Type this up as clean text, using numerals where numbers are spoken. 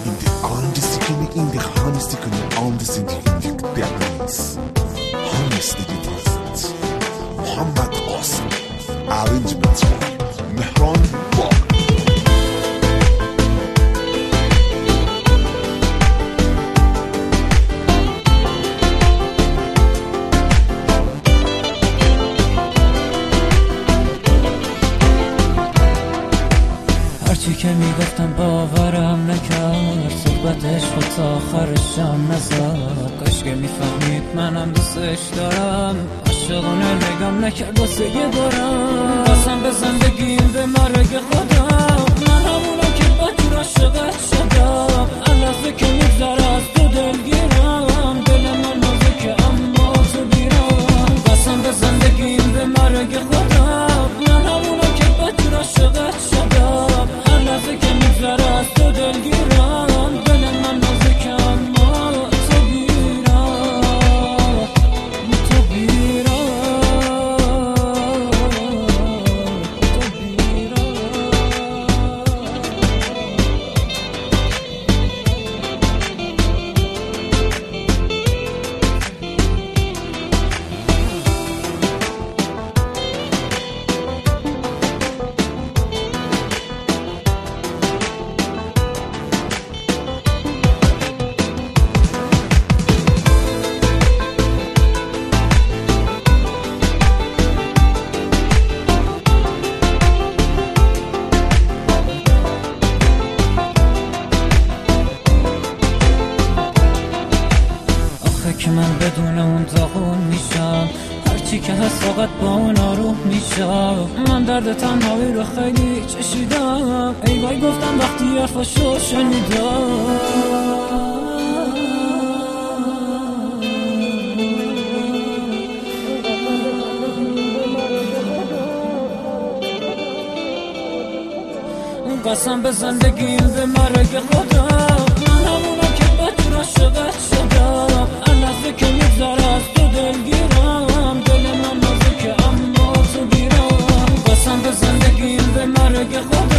in the honest honest dance. Honest dance. Muhammad Qasim. Arrangements by Mehran Bog. هرچی که میگفتم باورم نکرد، صحبتش خود تا آخرشم نزد. کاش که میفهمید منم دوستش دارم، عاشقونه نگام نکرد واسه یه بارم. قسم به زندگیم به مرگ خودم، من همونم که با تو عاشقت شدم. هر لحظه که میگذره از تو دلگیرم، دل من نازکه اما تو گیرم. قسم به زندگیم به مرگ خودم، من همونم که با تو عاشقت شدم. هر لحظه که میگذره از تو دلگیرم، دل من نازکه اما تو گیرم. تو گیرم. که من بدون اون داغون میشم، هرچی که هست فقط با اون آروم میشم. من درد تنهایی رو خیلی چشیدم، ای وای گفتم وقتی حرفاشو شنیدم. قسم به زندگیم به مرگ خودم، من همونم که با تو عاشقت شدم. هر لحظه که میگذره از تو دلگیرم، دل من نازکه اما تو گیرم. قسم به زندگیم به مرگ خودم.